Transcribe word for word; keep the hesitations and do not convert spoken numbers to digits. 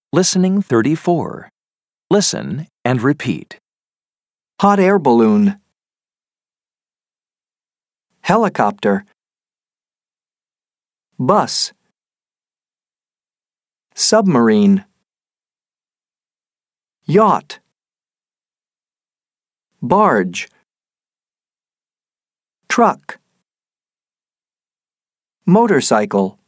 Listening thirty-four. Listen and repeat. Hot air balloon. Helicopter. Bus. Submarine. Yacht. Barge. Truck. Motorcycle.